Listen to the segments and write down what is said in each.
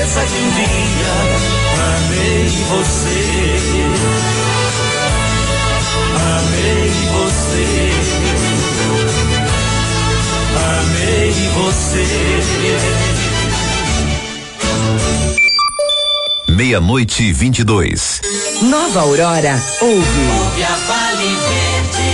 promessa que um dia amei você. Amei você. Amei você. 00:22. Nova Aurora ouve. Ouve a Vale Verde.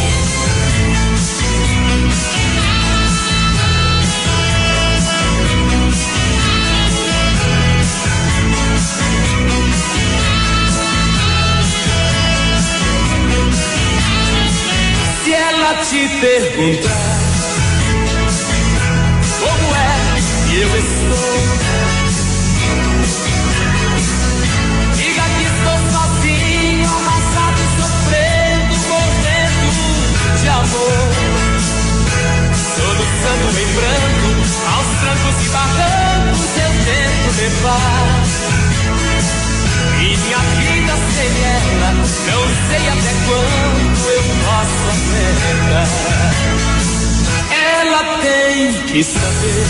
Se ela te perguntar como é que eu estou, diga que estou sozinho, amassado, sofrendo, morrendo de amor, soluçando, lembrando, aos trancos e barrancos eu tento levar minha vida sem ela, não sei até quando eu posso aguentar. Ela tem que saber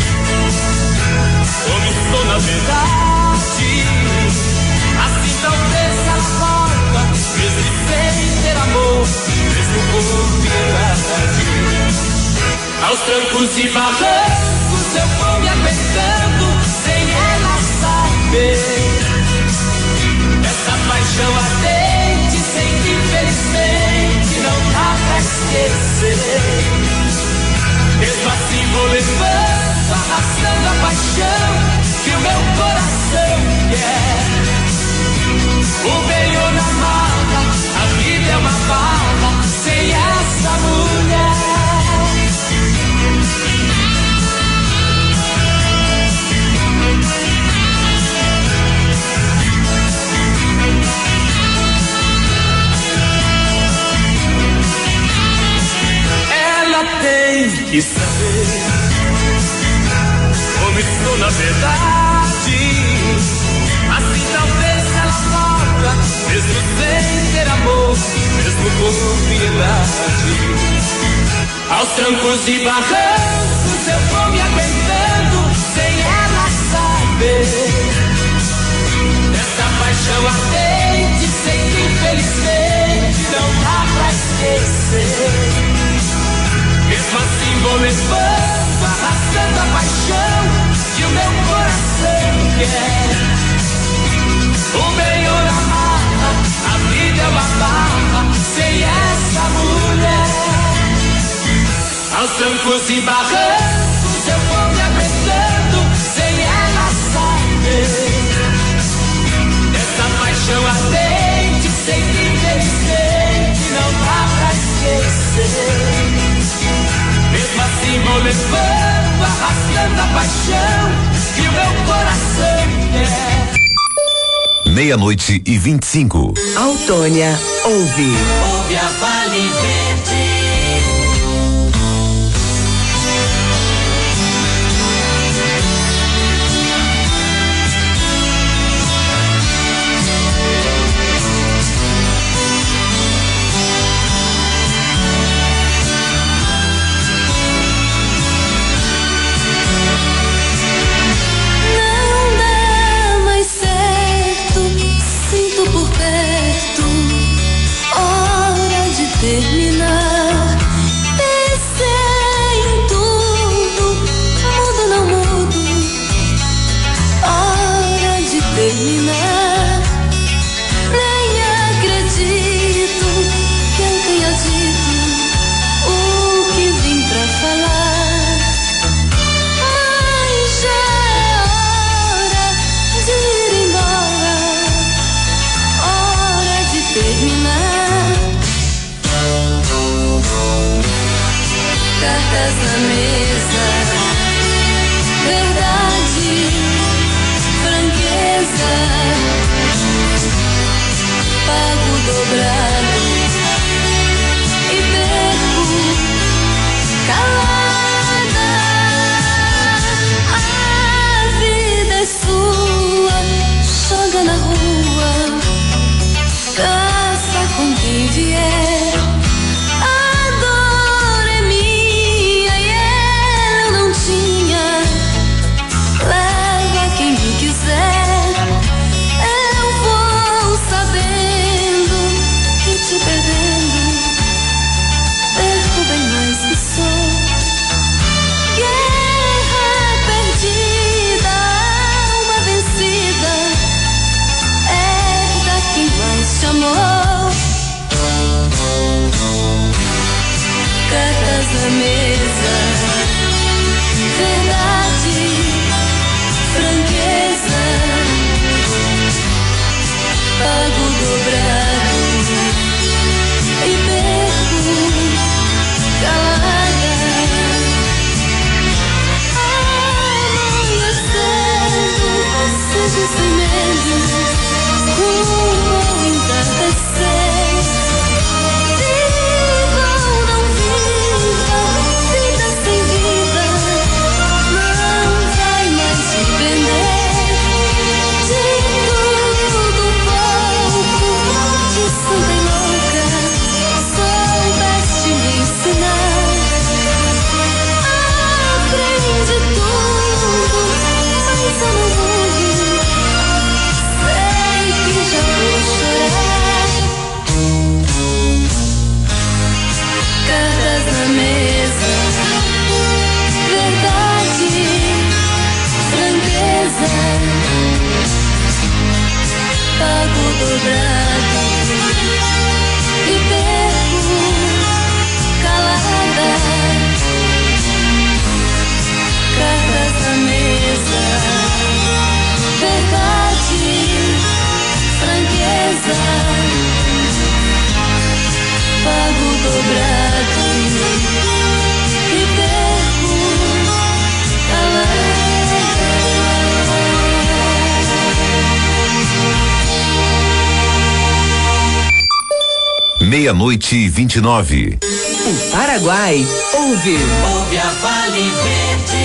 como estou na verdade. Assim talvez ela volta, mesmo sem ter amor, mesmo por piedade. Aos trancos e barrancos eu vou me aguentando, sem ela saber. Essa paixão ardente, sem que infelizmente não dá pra esquecer. Mesmo assim vou levando, arrastando a paixão que o meu coração quer. O bem ou na mala, a vida é uma bala sem essa mulher. Tem que saber como estou na verdade. Assim talvez ela volta, mesmo sem ter amor, mesmo por piedade. Aos trancos e barrancos eu vou me aguentando, sem ela saber. Essa paixão ardente, sem que infelizmente não dá pra esquecer. Mesmo assim vou levando, arrastando a paixão que o meu coração quer. O bem ou na mala, a vida é uma barra sem essa mulher. Aos trancos e barrancos eu vou me aguentando, sem ela saber. Essa paixão ardente, sem que infelizmente não dá pra esquecer. Mesmo assim vou levando, arrastando a paixão que o meu coração quer. 00:25. Autônia ouve. Ouve a Vale Verde. Terminar, pensei em tudo, mudo não mudo, hora de terminar. Nem acredito que eu tenha dito o que vim pra falar, mas já é hora de ir embora, hora de terminar. Cartas na mesa, verdade, franqueza, pago dobrado e perco calada. A vida é sua, joga na rua, caça com quem vier. A dor é minha e ela não na mesa, verdade, franqueza, pago dobrado e perco calada. Amanhecendo, sigo sem medo, rumo ao entardecer. Viva ou não viva, vida sem vida, não vai mais depender de tudo pouco, de santa e louca, soubeste me ensinar. Aprende tudo, mas eu não morro, sei que já vou chorar. Cartas na mesa, verdade, franqueza, pago dobrado e perco calada. Cartas na mesa, verdade, franqueza, pago dobrado e perco calada. Meia-noite e 29. O Paraguai ouve. Ouve a Vale Verde.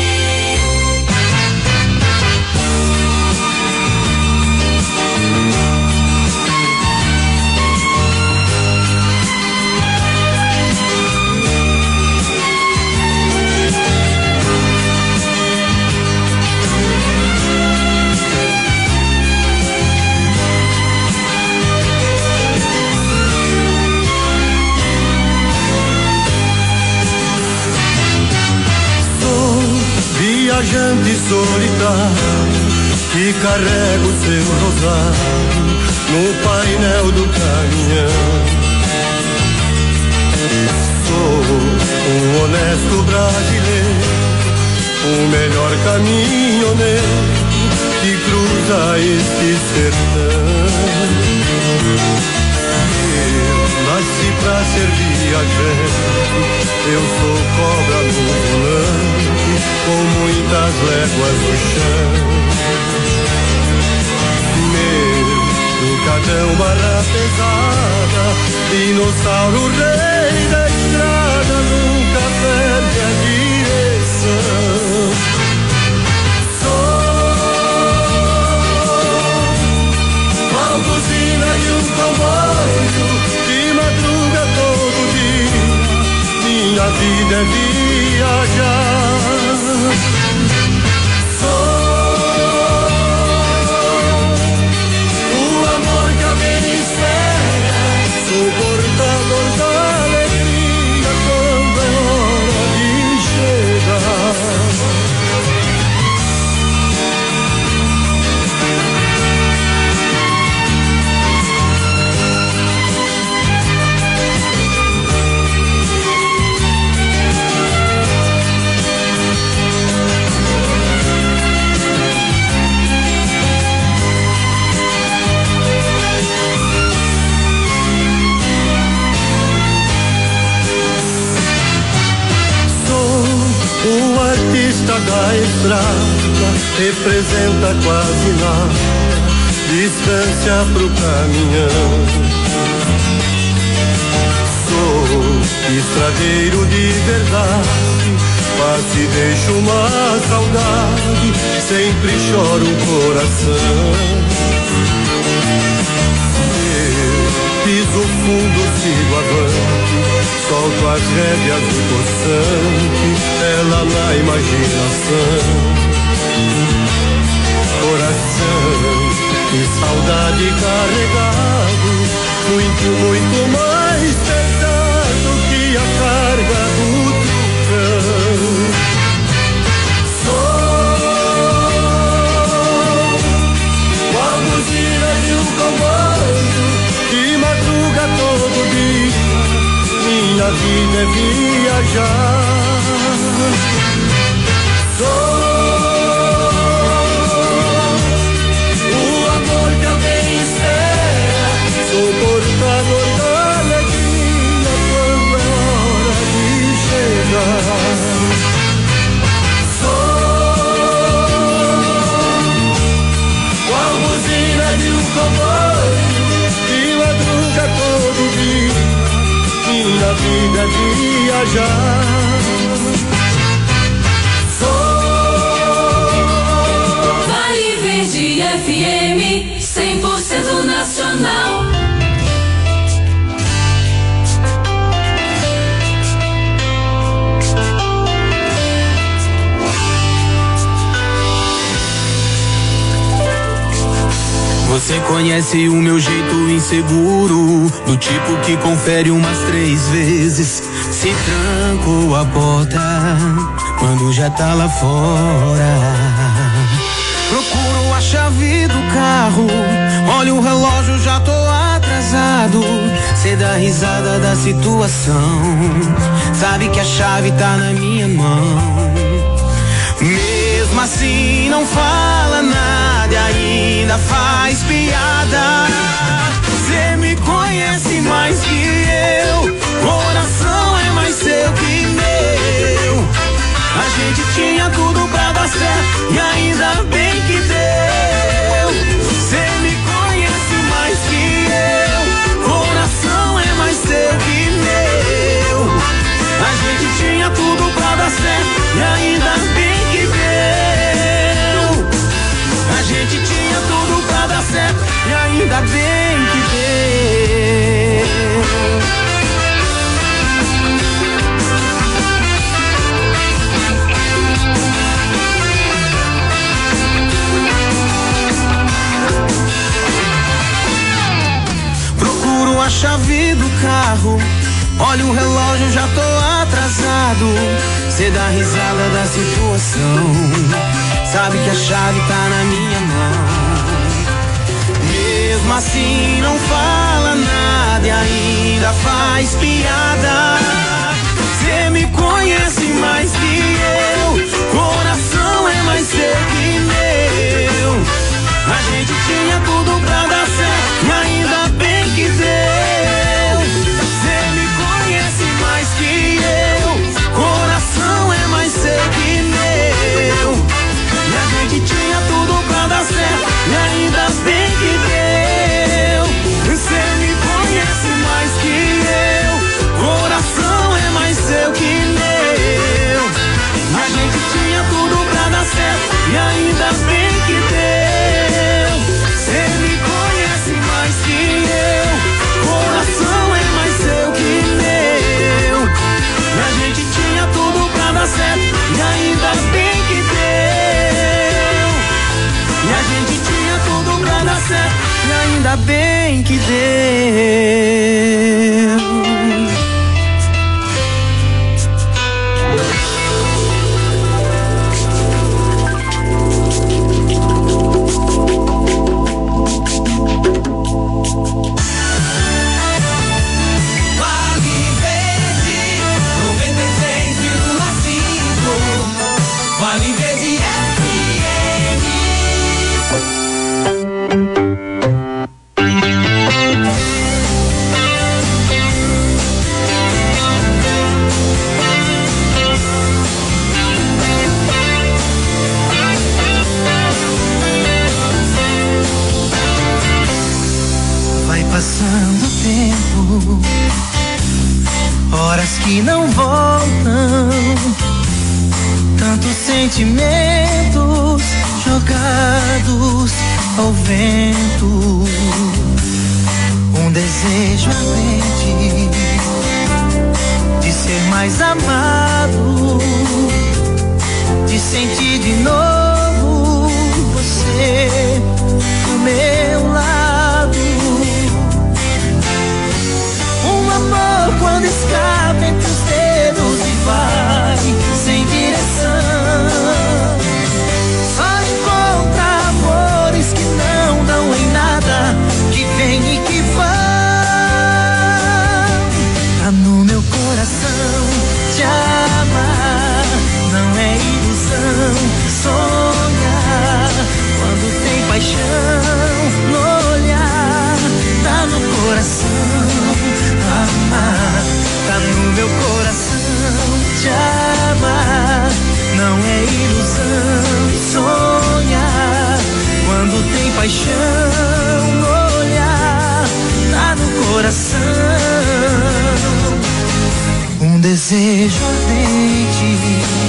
Viajante solitário que carrega o seu rosário no painel do caminhão. Sou um honesto brasileiro, o melhor caminhoneiro que cruza este sertão. Eu nasci pra ser viajante, eu sou cobra no volante, com muitas léguas no chão. Meu trucadão, barra pesada, dinossauro, rei da estrada, nunca perde a direção. Sou a buzina de um comboio que madruga todo dia, minha vida é viajar. Sou portador da alegria quando é hora de chegar. O artista da estrada representa quase nada, distância pro caminhão. Sou estradeiro de verdade, quase deixo uma saudade, sempre chora o coração. Eu piso fundo, sigo avante, solto as rédeas do poçante, ela na imaginação. Coração e saudade carregado, muito, muito mais pesado que a carga do trucão. Sou a buzina de um comboio que madruga todo dia, minha vida vida é viajar. Sou o amor que alguém espera, sou portador da alegria quando é hora de chegar. Sou qual buzina de um comboio que madruga todo dia, minha vida é viajar. Vale Verde FM 100% nacional. Você conhece o meu jeito inseguro, do tipo que confere umas 3 vezes, se trancou a porta quando já tá lá fora. Procuro a chave do carro, olho o relógio, já tô atrasado. Cê dá risada da situação, sabe que a chave tá na minha mão. Mesmo assim não fala nada e ainda faz piada. Cê me conhece mais que eu, coração é mais seu que meu. A gente tinha tudo pra dar certo e ainda bem que deu. Cê me conhece mais que eu, coração é mais seu que meu. A gente tinha tudo pra dar certo e ainda bem que deu. A gente tinha tudo pra dar certo e ainda bem que deu. Procuro a chave do carro, olho o relógio, já tô atrasado. Cê dá risada da situação, sabe que a chave tá na minha mão. Mesmo assim não fala nada e ainda faz piada. Cê me conhece mais que eu, coração é mais seu que meu. A gente tinha tudo pra dar certo e ainda bem que deu. Cê me conhece mais que eu, coração é mais seu que meu. E a gente tinha tudo pra dar certo e ainda bem que deu. Cê me conhece mais que eu, coração é mais seu que meu. A gente tinha tudo pra dar certo e ainda bem que deu. Cê me conhece mais que eu, coração é mais seu que meu. E a gente tinha tudo pra dar certo e ainda bem que deu. E a gente tinha tudo pra dar certo e ainda bem que deu. Vale Verde Vai passando o tempo, horas que não voltam, tantos sentimentos jogados ao vento, um desejo ardente de ser mais amado, de sentir de novo você do meu lado. Um amor quando escapa entre os dedos e vai sem direção, só encontra amores que não dão em nada, que vem e que vão. Tá no meu coração desejo ardente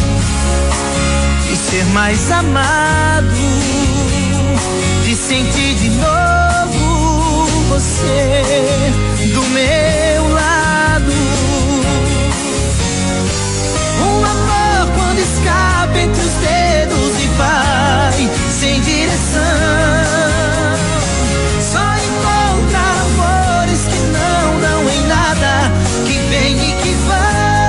de ser mais amado, de sentir de novo você do meu lado. Um amor quando escapa entre os dedos e vai sem direção. Só encontra amores que não dão em nada, que vem e que vão.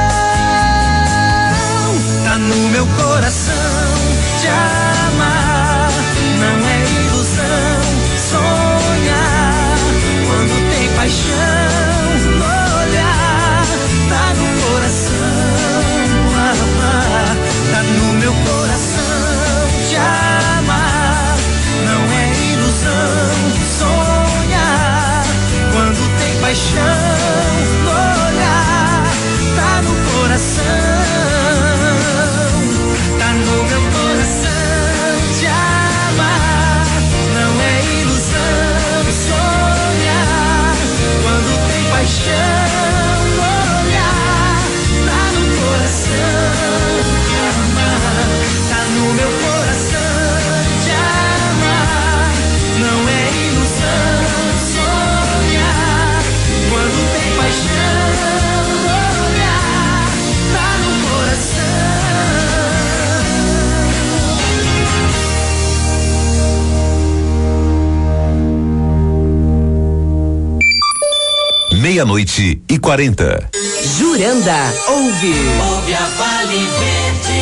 Tá no meu coração te amar, não é ilusão sonhar. Quando tem paixão no olhar, tá no coração amar. Tá no meu coração te amar, não é ilusão sonhar. Quando tem paixão no olhar, tá no coração. Tá no meu coração te amar, não é ilusão sonhar. Quando tem paixão no olhar, tá no coração te amar. Tá no meu coração te amar, não é ilusão sonhar. Quando tem paixão no olhar, tá no coração. Meia-noite e 40. Juranda, ouve. Ouve a Vale Verde.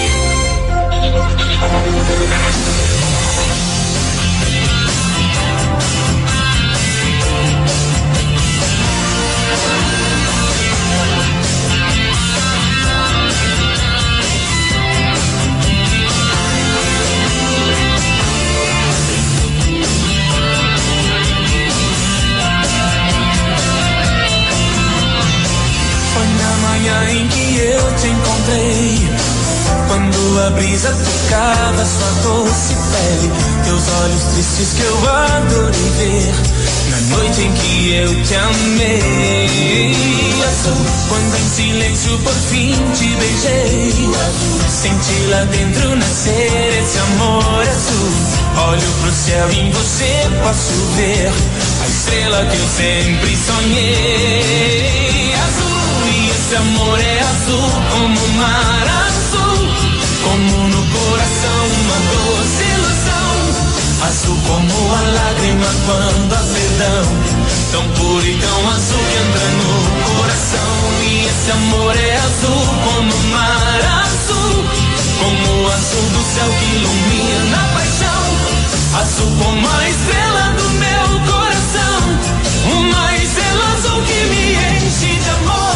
Em que eu te encontrei, quando a brisa tocava sua doce pele, teus olhos tristes que eu adorei ver, na noite em que eu te amei. Azul, quando em silêncio por fim te beijei, senti lá dentro nascer esse amor azul. Olho pro céu e em você posso ver a estrela que eu sempre sonhei. Azul, esse amor é azul como o mar azul, como no coração uma doce ilusão. Azul como a lágrima quando há perdão, tão puro e tão azul que entra no coração. E esse amor é azul como o mar azul, como o azul do céu que ilumina a paixão. Azul como a estrela do meu coração, uma estrela azul que me enche de amor.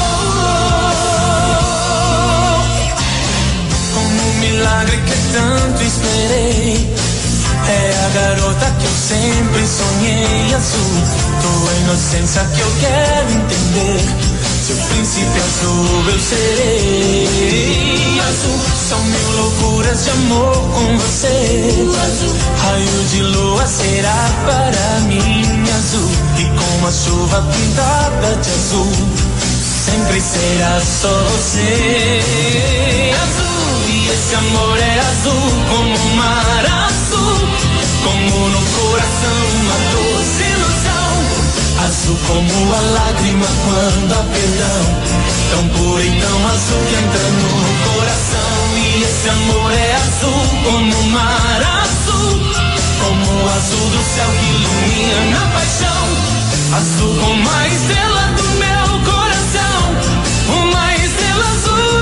Milagre que tanto esperei, é a garota que eu sempre sonhei. Azul, tua inocência que eu quero entender, seu príncipe azul eu serei. Azul, são mil loucuras de amor com você. Azul, raio de lua será para mim. Azul, e com a chuva pintada de azul, sempre será só você. Azul, esse amor é azul como o mar azul, como no coração uma doce ilusão. Azul como a lágrima quando há perdão, tão puro e tão azul que entra no coração. E esse amor é azul como o mar azul, como o azul do céu que ilumina a paixão. Azul como a estrela do meu coração, uma estrela azul.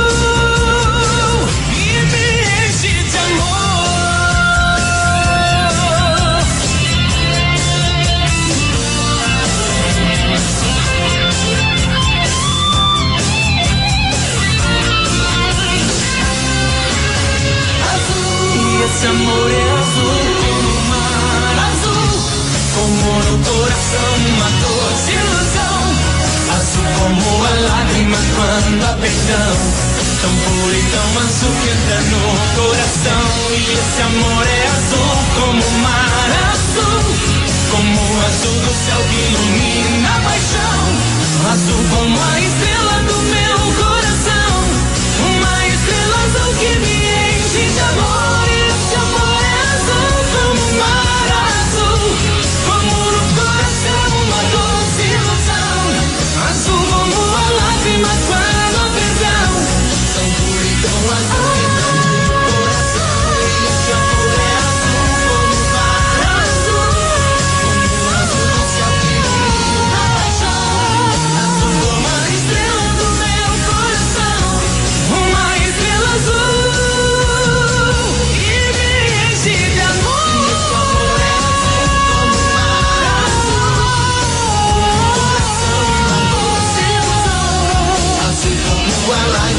Esse amor é azul como o mar azul, como no coração uma doce ilusão. Azul como a lágrima quando há perdão, tão puro e tão azul que entra no coração. E esse amor é azul como o mar azul, como o azul do céu que ilumina a paixão. Azul como a estrela do meu coração.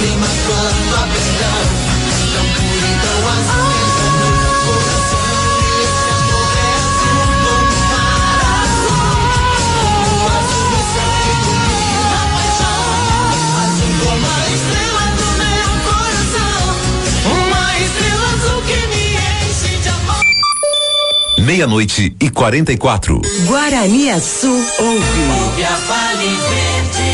lágrima quando há perdão, tão puro e tão azul no coração. E esse amor é azul como o mar azul, como o azul no céu que ilumina a paixão, azul como a estrela do meu coração, uma estrela azul que me enche de amor. 00:44. Guaraniaçu ouve. Ouve a Vale Verde.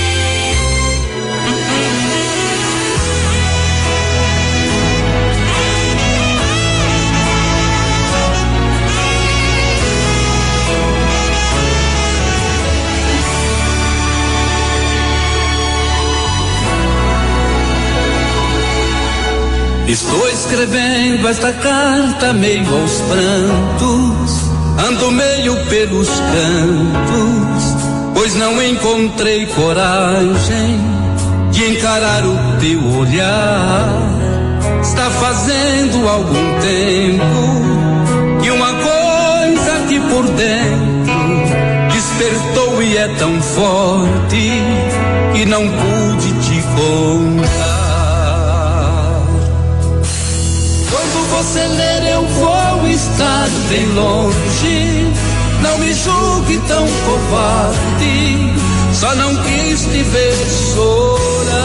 Estou escrevendo esta carta meio aos prantos, ando meio pelos cantos, pois não encontrei coragem de encarar o teu olhar. Está fazendo algum tempo que uma coisa aqui por dentro despertou e é tão forte que não pude te contar. Você ler, eu vou estar bem longe. Não me julgue tão covarde, só não quis te ver chorar.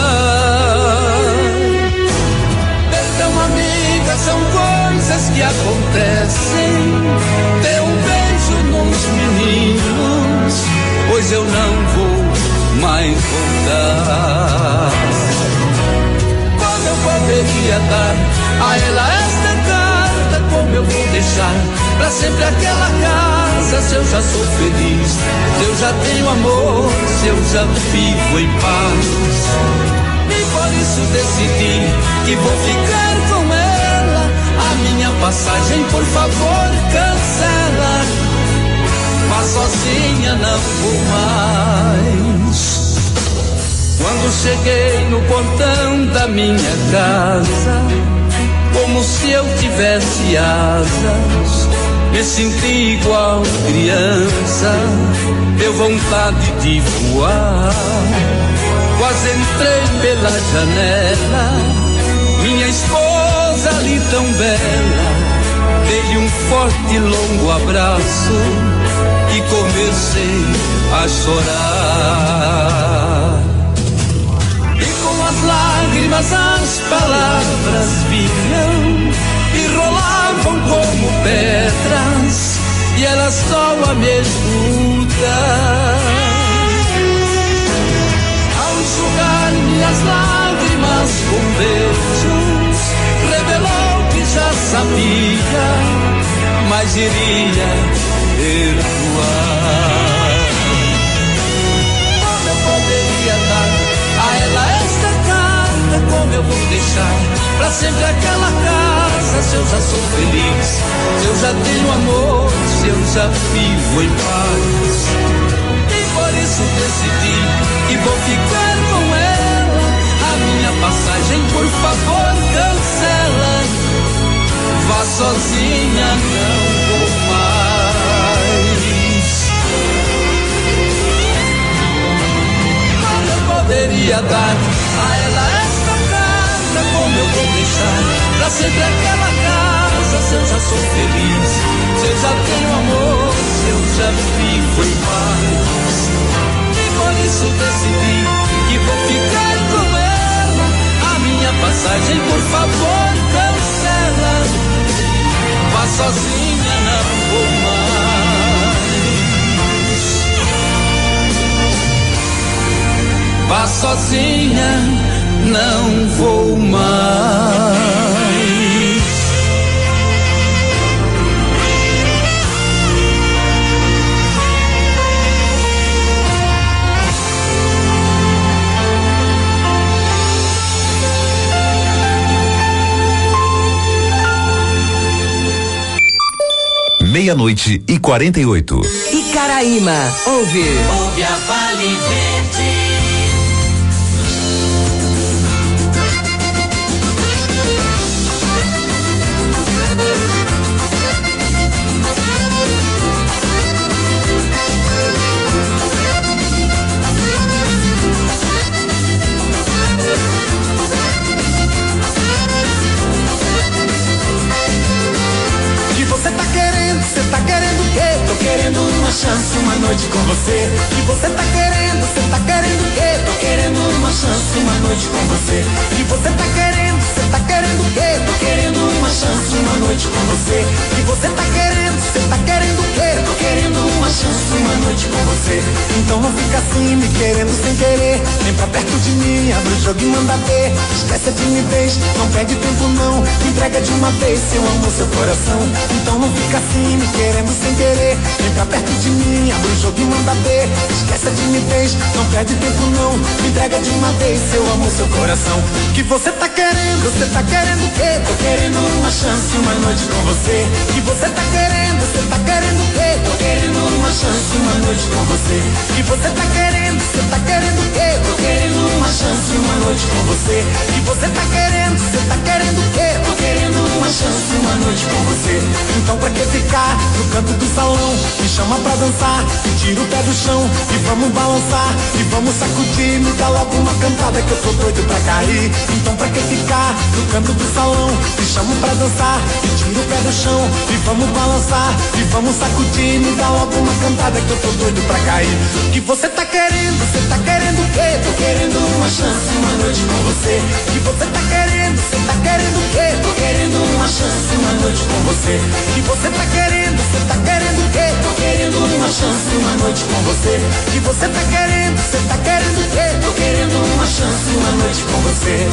Perdão, amiga, são coisas que acontecem. Dê um beijo nos meninos, pois eu não vou mais voltar. Como eu poderia dar a ela esta carta, como eu vou deixar pra sempre aquela casa, se eu já sou feliz, se eu já tenho amor, se eu já vivo em paz. E por isso decidi que vou ficar com ela. A minha passagem, por favor, cancela. Mas sozinha não vou mais. Quando cheguei no portão da minha casa, como se eu tivesse asas, me senti igual criança, deu vontade de voar. Quase entrei pela janela, minha esposa ali tão bela, dei-lhe um forte e longo abraço e comecei a chorar. Lágrimas as palavras vinham e rolavam como pedras, e era só a me escutar. Ao enxugar minhas lágrimas com beijos, revelou que já sabia, mas iria perdoar. Como eu poderia dar a ela esta carta, como eu vou deixar pra sempre aquela casa, se eu já sou feliz, se eu já tenho amor, se eu já vivo em paz. E por isso decidi que vou ficar com ela. A minha passagem, por favor, cancela. Vá sozinha, não vou mais. Como eu poderia dar a ela esta carta, como eu vou deixar pra sempre aquela casa, se eu já sou feliz, se eu já tenho amor, se eu já vivo em paz. E por isso decidi que vou ficar com ela. A minha passagem, por favor, cancela. Vá sozinha, não vou mais. Vá sozinha, não vou mais. Meia-noite e 48. Icaraíma, ouve. Ouve a Vale Verde. você. Que você tá querendo o quê? Tô querendo uma chance, uma noite com você. Que você tá querendo o quê? Tô querendo uma chance, uma noite com você. Que você tá querendo o quê? Tô querendo uma chance, uma noite com você. Então não fica assim me querendo sem querer. Vem pra perto de mim, abre o jogo e manda ver. Esquece a timidez, não perde tempo não. Me entrega de uma vez seu amor, seu coração. Então não fica assim me querendo sem querer. Vem pra perto de mim, abre o jogo e manda ver. Esquece a timidez, não perde tempo não. Me entrega de uma vez seu amor, seu coração. Que você tá querendo o quê? Tô querendo uma chance, uma noite com você. Que você tá querendo o quê? Tô querendo uma chance, uma noite com você. Que você tá querendo o quê? Tô querendo uma chance, uma noite com você. Que você tá querendo o quê? Tô querendo uma chance, uma noite com você. Então pra que ficar no canto do salão? Me chama pra dançar, me tira o pé do chão e vamos balançar, e vamos sacudir. Me dá logo uma cantada que eu tô doido pra cair. Então pra que ficar no canto do salão? Me chama pra dançar, me tira o pé do chão e vamos balançar, e vamos sacudir. Me dá logo uma cantada que eu tô doido pra cair. Que você tá querendo o quê? Tô querendo uma chance, uma noite com você. Que você tá querendo o quê? Tô querendo uma chance, uma noite com você. Que você tá querendo o quê? Tô querendo uma chance, uma noite com você. Que você tá querendo o quê? Tô querendo uma chance, uma noite com você.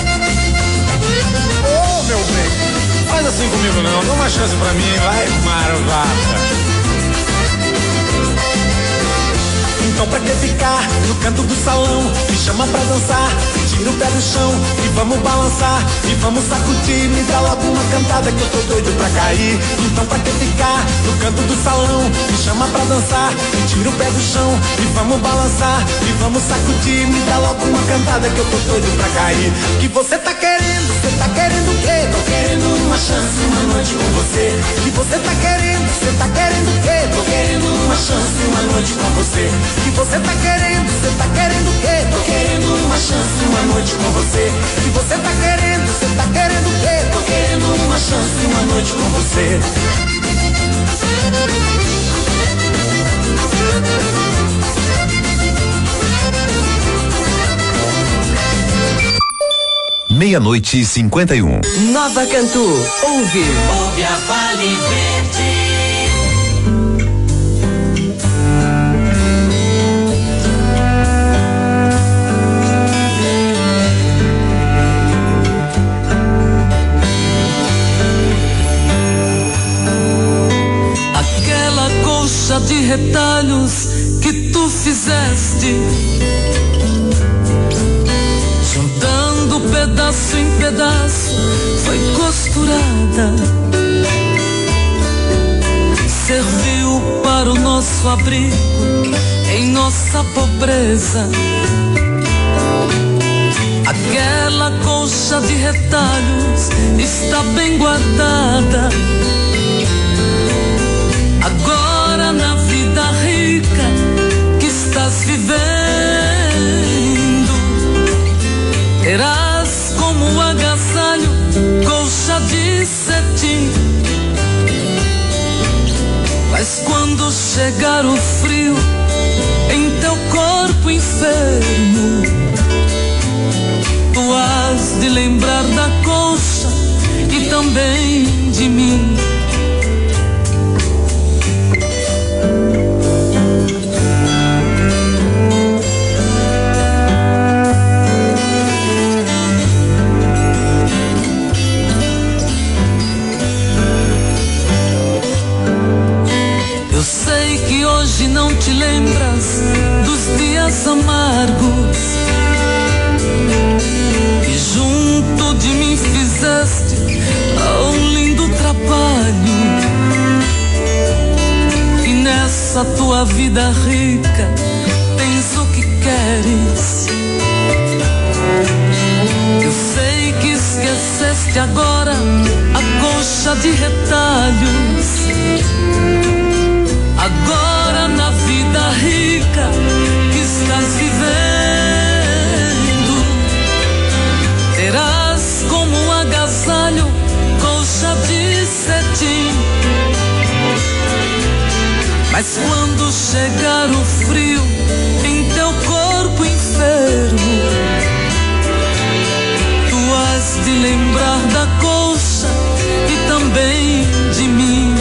Ô, meu bem, faz assim comigo não, dá uma chance pra mim, vai, marvada. Então pra que ficar no canto do salão? Me chama pra dançar, me tira o pé do chão e vamos balançar, e vamos sacudir. Me dá logo uma cantada que eu tô doido pra cair. Então pra que ficar no canto do salão? Me chama pra dançar, me tira o pé do chão e vamos balançar, e vamos sacudir. Me dá logo uma cantada que eu tô doido pra cair. Que você tá querendo o quê? Tô querendo uma chance, uma noite com você. Que você tá querendo o quê? Tô querendo uma chance, uma noite com você. Que você tá querendo o quê? Tô querendo uma chance, uma noite com você. Que você tá querendo o quê? Tô querendo uma chance, uma noite com você. 00:51. Nova Cantu, ouve a Vale Verde. Aquela colcha de retalhos que tu fizeste, juntando pedaço em pedaço, foi costurada, serviu para o nosso abrigo em nossa pobreza. Aquela colcha de retalhos está bem guardada. Agora na vida rica que estás vivendo, terás como agasalho colcha de cetim. Mas quando chegar o frio em teu corpo enfermo, tu has de lembrar da colcha e também de mim. Eu sei que hoje não te lembras dos dias amargos e junto de mim fizeste um lindo trabalho. E nessa tua vida rica tens o que queres. Eu sei que esqueceste agora a colcha de retalhos. Agora na vida rica que estás vivendo, terás como agasalho colcha de cetim. Mas quando chegar o frio em teu corpo enfermo, tu has de lembrar da colcha e também de mim.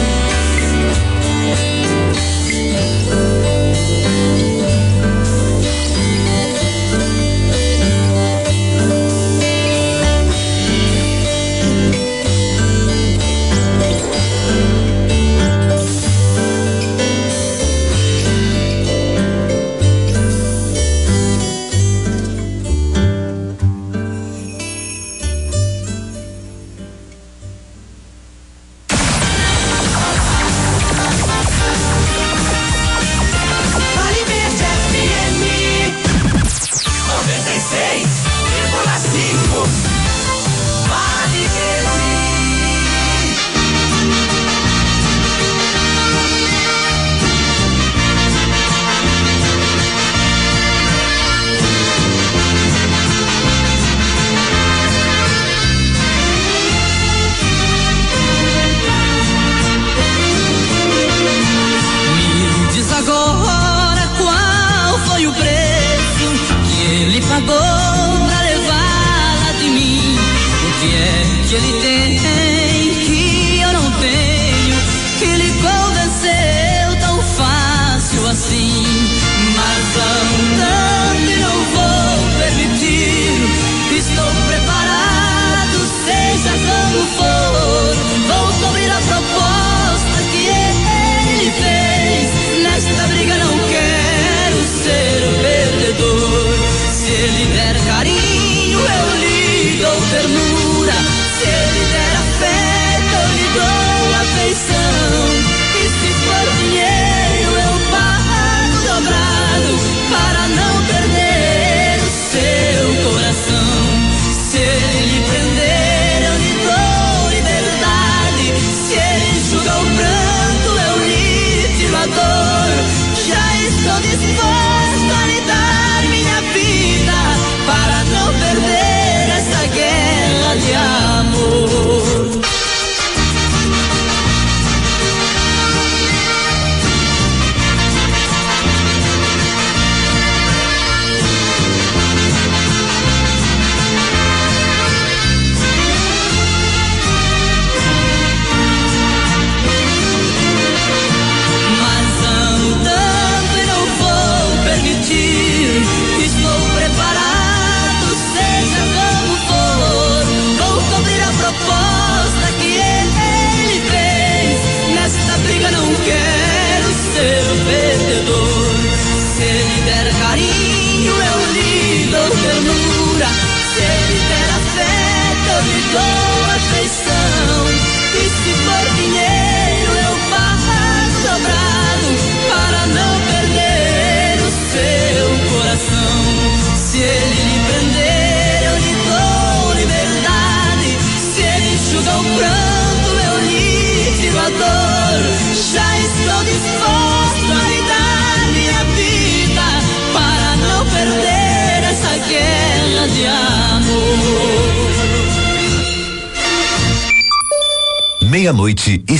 Meia-noite e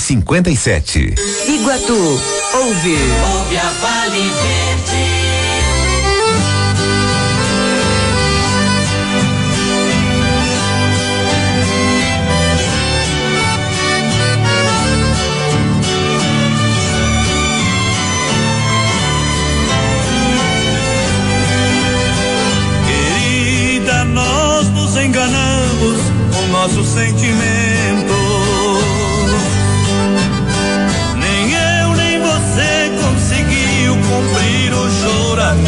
57. Iguatu, ouve a Vale Verde. Querida, nós nos enganamos com nosso sentimento. Cumprir o juramento.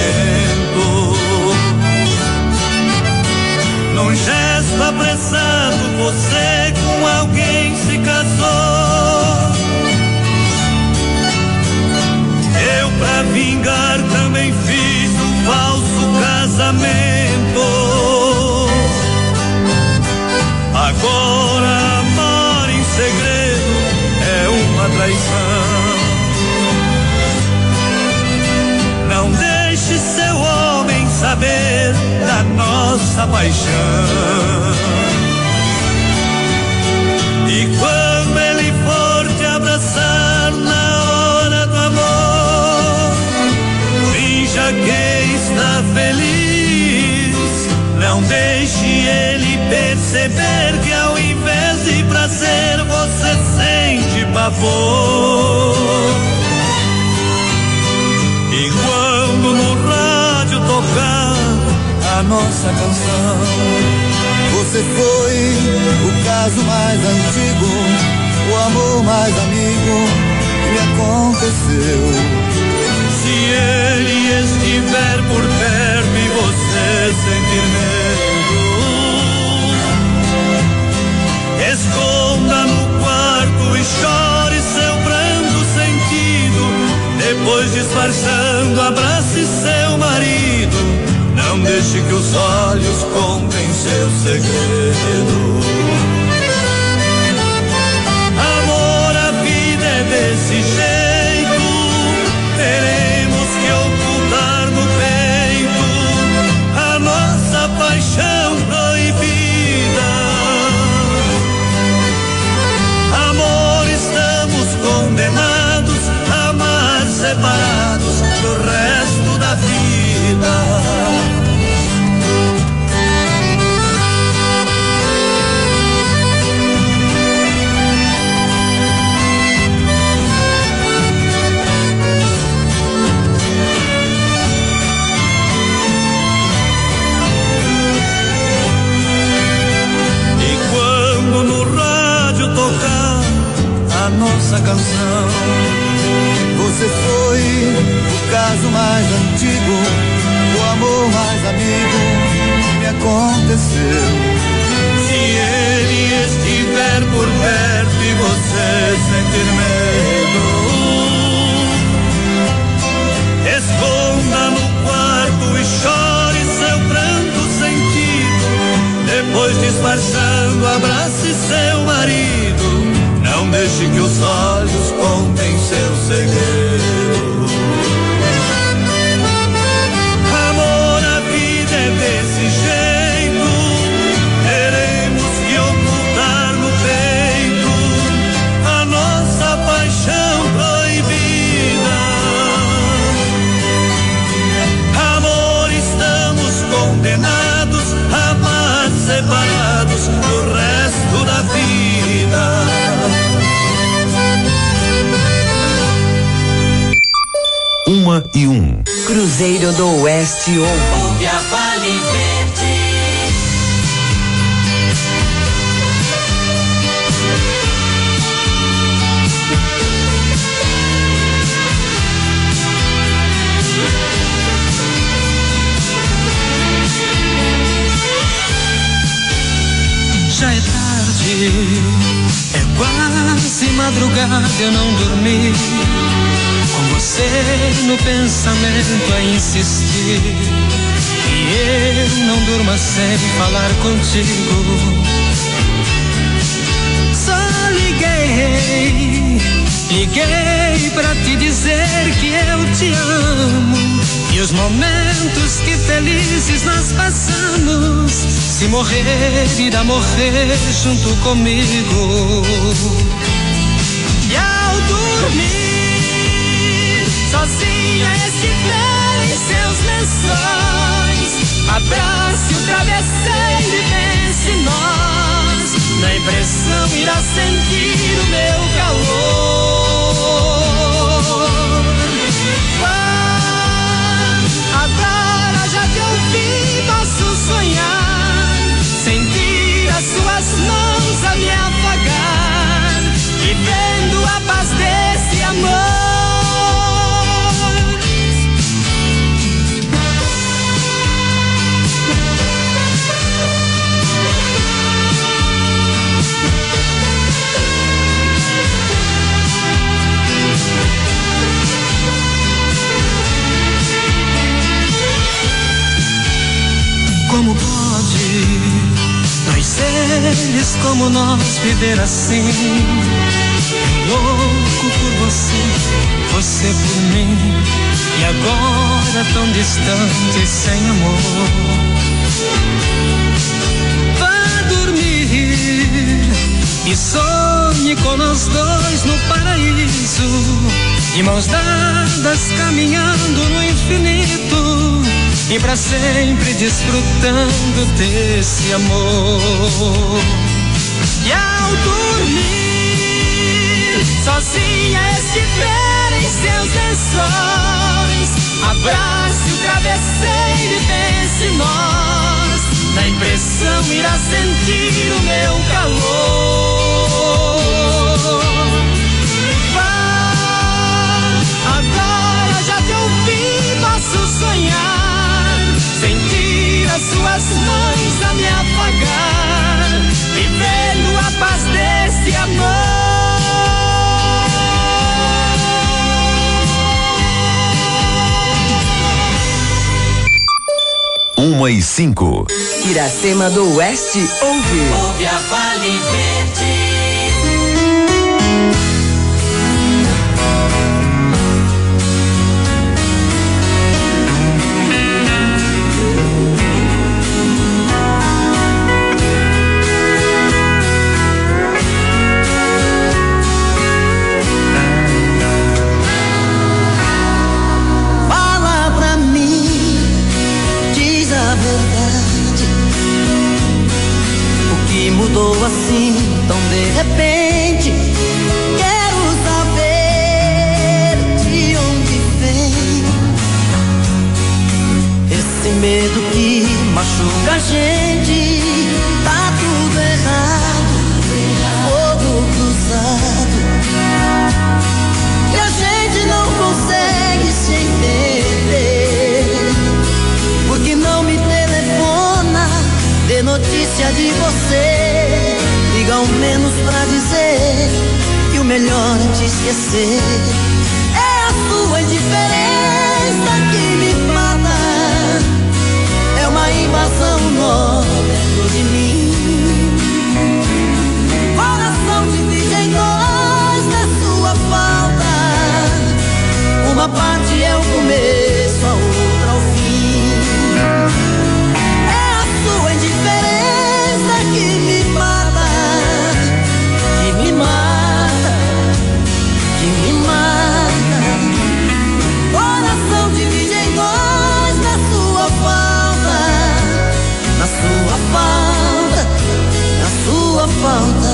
Num gesto apressado, você com alguém se casou. Eu, pra vingar, também fiz um falso casamento. Agora amar em segredo é uma traição. Não deixe seu homem saber da nossa paixão. E quando ele for te abraçar na hora do amor, perceber que ao invés de prazer você sente pavor. E quando no rádio tocar a nossa canção, você foi o caso mais antigo, o amor mais amigo que me aconteceu. Se ele estiver por perto e você sentir medo, esconda no quarto e chore seu pranto sentido. Depois, disfarçando, abrace seu marido. Não deixe que os olhos contem seu segredo. Amor, a vida é desse jeito. Teremos que ocultar no peito a nossa paixão proibida. Amor, estamos condenados a amar separados do resto da vida. A nossa canção, você foi o caso mais antigo, o amor mais amigo que me aconteceu. Se ele estiver por perto e você sentir medo, esconda no quarto e chore seu pranto sentido. Depois, disfarçando, abrace seu marido. Não deixe que os olhos contem seu segredo. Amor, a vida é desse jeito. Teremos que ocultar no peito a nossa paixão proibida. Amor, estamos condenados a amar separados do resto da vida. Uma e um. Cruzeiro do Oeste ouve a Vale Verde. Já é tarde, é quase madrugada, eu não dormi. Com você no pensamento a insistir, e eu não durmo sem falar contigo. Só liguei pra te dizer que eu te amo. E os momentos que felizes nós passamos, se morrer, irá morrer junto comigo. E ao dormir sozinha esse trem, seus lençóis, abrace o travesseiro e pense em nós. Na impressão irá sentir o meu calor. Agora já te ouvi, posso sonhar, sentir as suas mãos a me afagar, vivendo a paz desse amor. Como pode dois seres como nós viver assim? Louco por você, você por mim, e agora tão distante, sem amor. Vá dormir e sonhe com nós dois no paraíso, de mãos dadas caminhando no infinito. e pra sempre desfrutando desse amor. E ao dormir, sozinha estiver em seus lençóis, abrace o travesseiro e pense em nós. Na impressão irá sentir o meu calor. Vá, agora já te ouvi, posso sonhar, sentir as suas mãos a me apagar, vivendo a paz desse amor. 1h05. Iracema do Oeste ouve. Ouve a Vale Verde. Mudou assim, tão de repente. Quero saber de onde vem esse medo que machuca a gente. Tá tudo errado, fogo cruzado, e a gente não consegue se entender. Porque não me telefona, dê notícia de você. Liga ao menos pra dizer que o melhor é te esquecer. É a sua indiferença que me mata, é uma invasão nó dentro de mim. Coração divide em dois na sua falta, uma parte é o começo, a outra o fim. É a sua indiferença que me mata, que me mata, que me mata. Coração divide em dois na sua falta, na sua falta, na sua falta.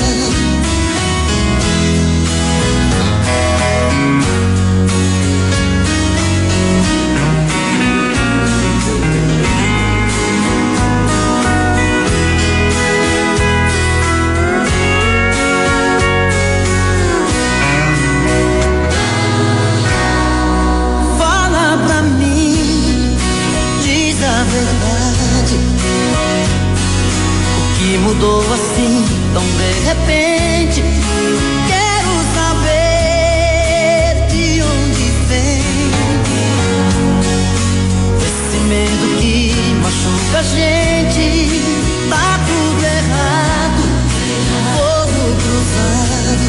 Mudou assim, tão de repente. Quero saber de onde vem esse medo que machuca a gente. Tá tudo errado, fogo cruzado,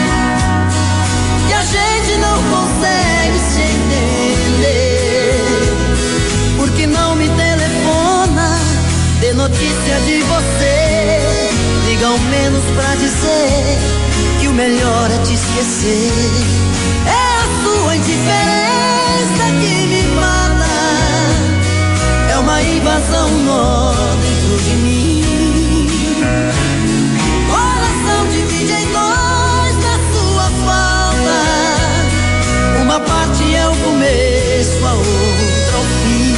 e a gente não consegue se entender. Porque não me telefona, dê notícia de você. Liga ao menos pra dizer que o melhor é te esquecer. É a sua indiferença que me mata, é uma invasão nó dentro de mim. Coração divide em dois na sua falta, uma parte é o começo, a outra o fim.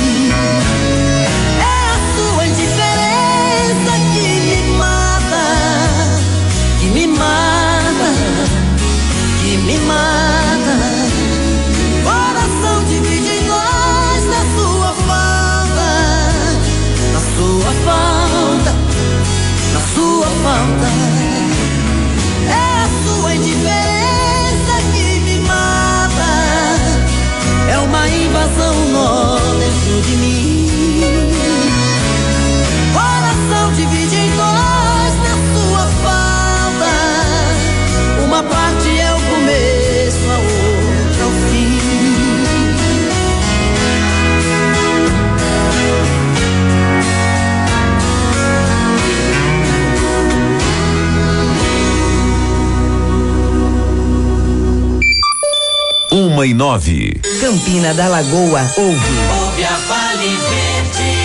Me mata, que me mata. Coração divide em dois na sua falta, na sua falta, na sua falta. É a sua indiferença que me mata, é uma invasão nó dentro de mim. Coração divide em dois na sua falta, uma parte é o começo, a outra o fim. 1:09. Campina da Lagoa ouve. Ouve a Vale Verde.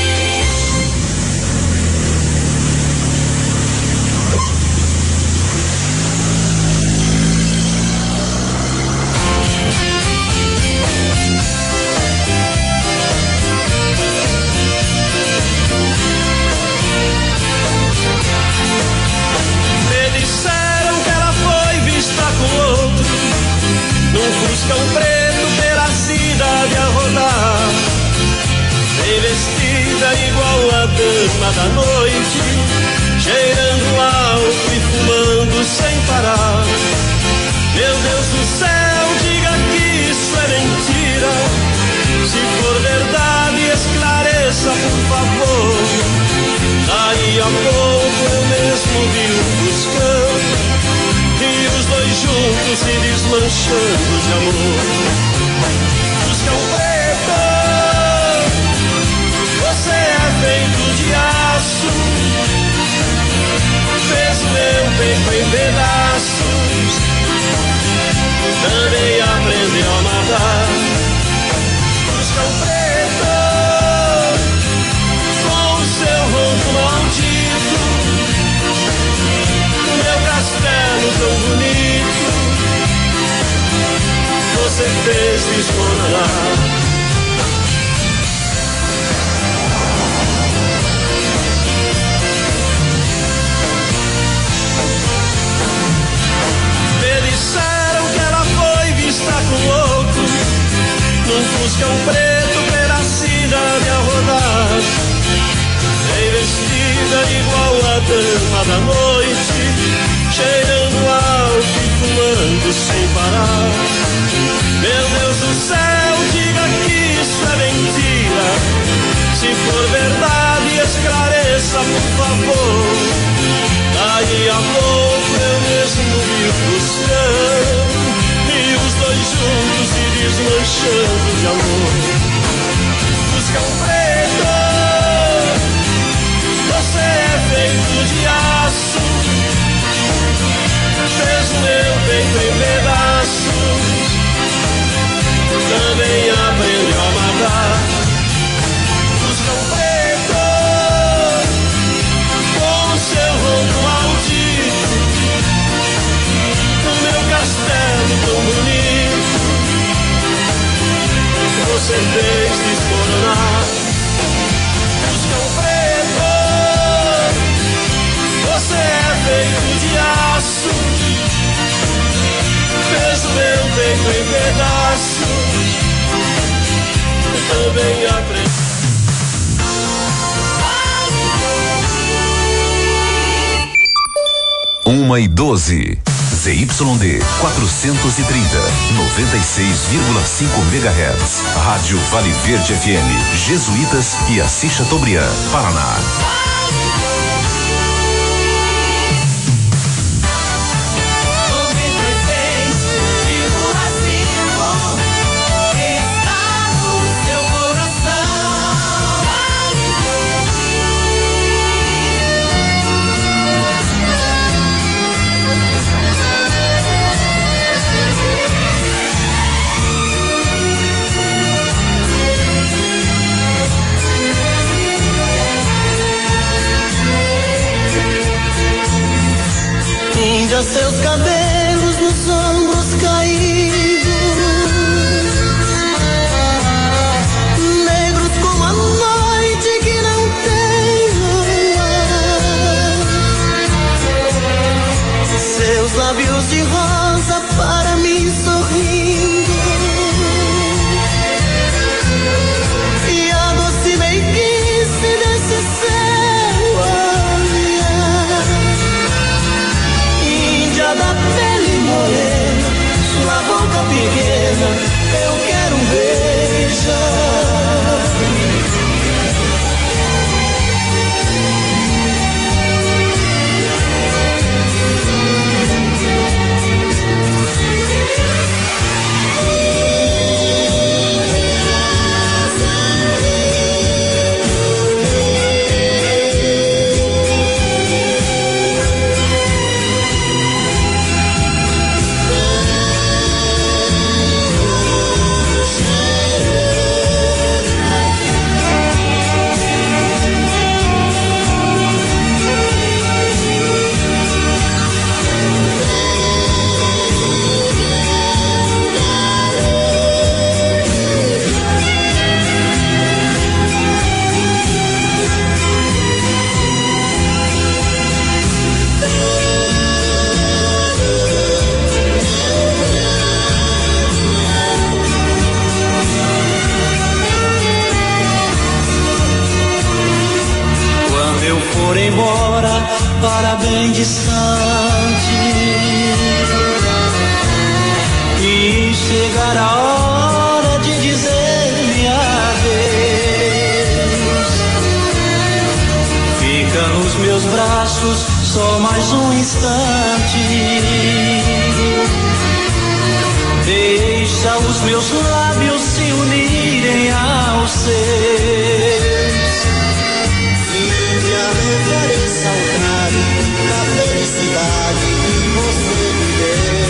Fuscão preto pela cidade a rodar, bem vestida igual a dama da noite, cheirando alto e fumando sem parar. Meu Deus do céu, diga que isso é mentira. Se for verdade, esclareça, por favor. Daí a pouco eu mesmo vi um Fuscão e os dois juntos se desmanchando de amor. Fuscão preto, você é feito de aço, fez o meu peito em pedaços, também aprendeu a matar. Fuscão preto, com o seu ronco maldito, meu castelo tão bonito, você fez desmoronar. Me disseram que ela foi vista com outro, num Fuscão preto pela cidade a rodar, bem vestida igual a dama da noite, cheirando alto e fumando sem parar. Meu Deus do céu, diga que isso é mentira. Se for verdade, esclareça, por favor. Daí a pouco eu mesmo vi o Fuscão e os dois juntos se desmanchando de amor. Fuscão preto, você é feito de aço, fez o meu peito em pedaços, também aprendeu a matar. Fuscão preto, com o seu ronco maldito, o meu castelo tão bonito, você fez desmoronar. Fuscão preto, você é feito de aço, fez o meu peito em pedaços, eu também aprendi. 1:12. ZYD 430, 96,5 MHz. Rádio Vale Verde FM, Jesuítas e Assis Chateaubriand, Paraná. Índia, seus cabelos nos ombros caídos, negros como a noite que não tem luar, seus lábios de rosa para mim sorrindo, e a doce meiguice desse seu olhar. Índia da pele morena, sua boca pequena, eu quero beijar. está bem distante e chegar a hora de dizer-me adeus. Fica nos meus braços só mais um instante. Deixa os meus lábios se unirem aos seus. Vive a referência ao contrário da felicidade que você me deu.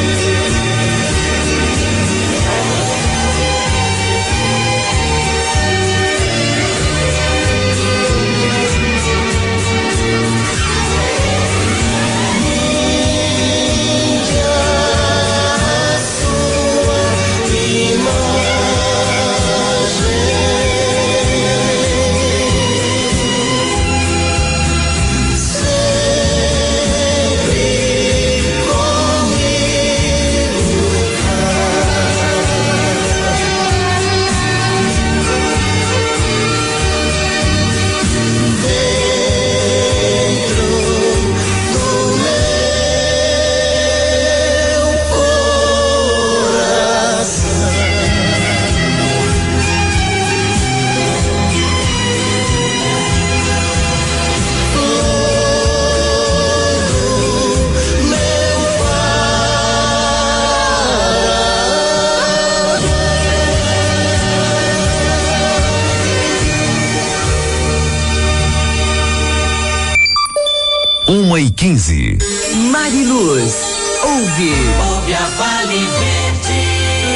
e 15. Mariluz, ouve a Vale Verde.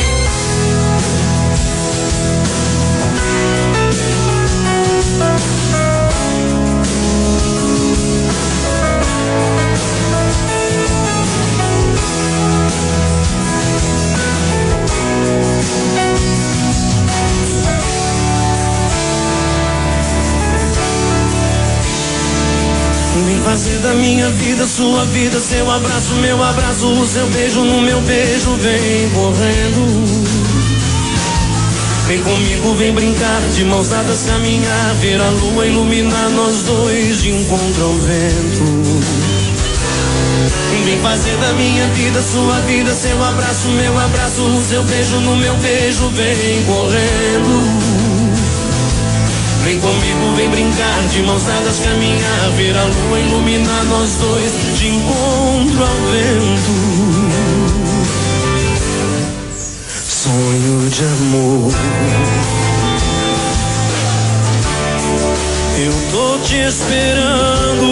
Vem fazer da minha vida sua vida, seu abraço, meu abraço, o seu beijo no meu beijo, vem correndo. Vem comigo, vem brincar, de mãos dadas caminhar, ver a lua iluminar nós dois de encontro ao vento. Vem fazer da minha vida sua vida, seu abraço, meu abraço, o seu beijo no meu beijo, vem correndo. Vem comigo, vem brincar, de mãos dadas caminhar, ver a lua iluminar nós dois de encontro ao vento. Sonho de amor, eu tô te esperando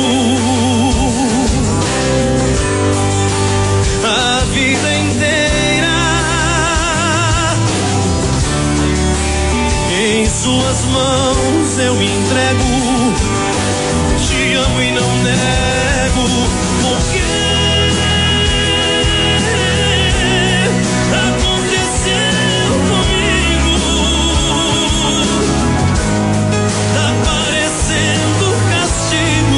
a vida inteira. Em suas mãos eu me entrego, te amo e não nego, porque aconteceu comigo, tá parecendo castigo,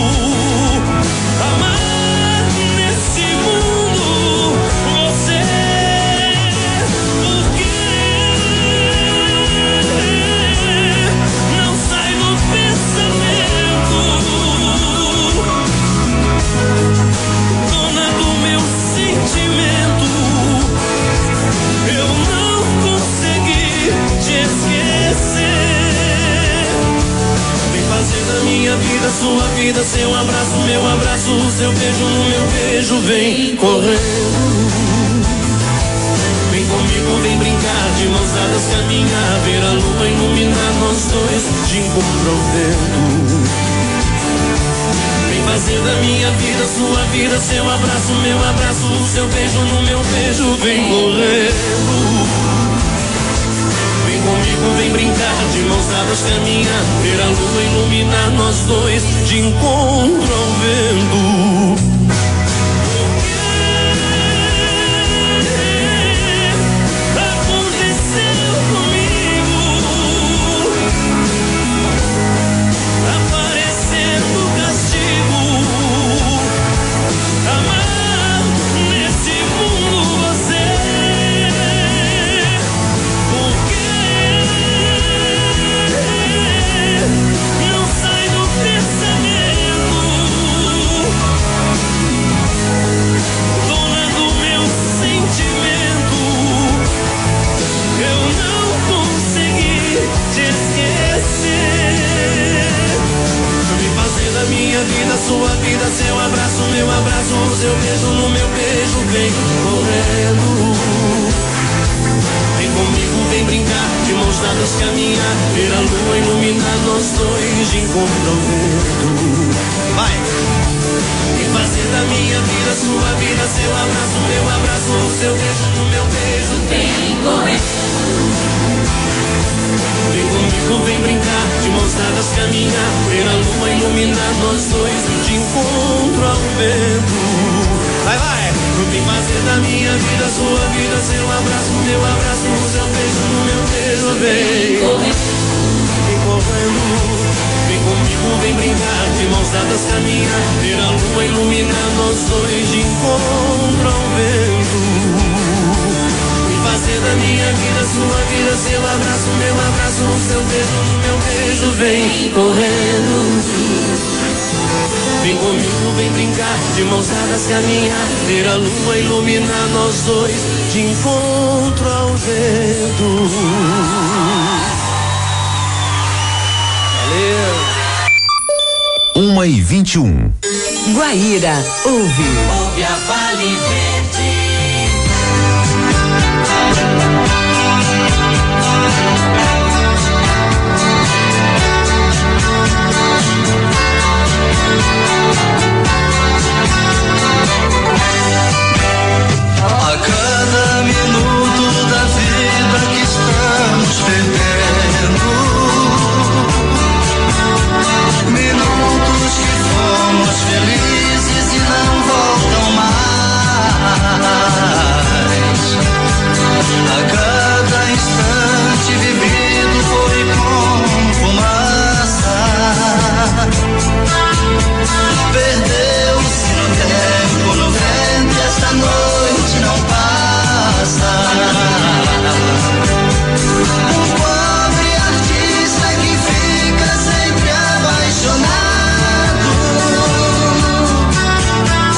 amar nesse mundo você, porque não sai do pensamento, dona do meu sentimento, eu não consegui te esquecer. Vem fazer da minha vida sua vida, seu abraço, meu abraço, o seu beijo no meu beijo, vem correndo. Vem comigo, vem brincar, de mãos dadas caminhar, ver a lua iluminar nós dois de encontro ao vento. Vem fazer da minha vida sua vida, seu abraço, meu abraço, o seu beijo no meu beijo, vem correndo. Vem comigo, vem brincar, de mãos dadas caminhar, ver a lua iluminar nós dois de encontro ao vento. Aconteceu comigo, tá parecendo castigo, amar nesse mundo você, porque não sai do pensamento, seu beijo, no meu beijo, vem correndo. Vem comigo, vem brincar, de mãos dadas caminhar, ver a lua iluminar nós dois de encontro ao vento. Vai! E fazer da minha vida sua vida, seu abraço, meu abraço, o seu beijo, no meu beijo, vem correndo. Vem comigo, vem brincar, de mãos dadas caminhar, ver a lua iluminar nós dois de encontro ao vento. Vai, vai! Vem fazer da minha vida sua vida, seu abraço, meu abraço, o seu beijo, no meu beijo, vem correndo. Vem correndo. Vem comigo, vem brincar, de mãos dadas caminhar, ver a lua iluminar nós dois de encontro ao vento. Fazer da minha vida sua vida, seu abraço, meu abraço, o seu beijo, no meu beijo, vem correndo. Vem comigo, vem brincar, de mãos dadas caminhar, ver a lua iluminar nós dois de encontro ao vento. Valeu! 1h21. Guaíra, ouve. Ouve a Vale Verde.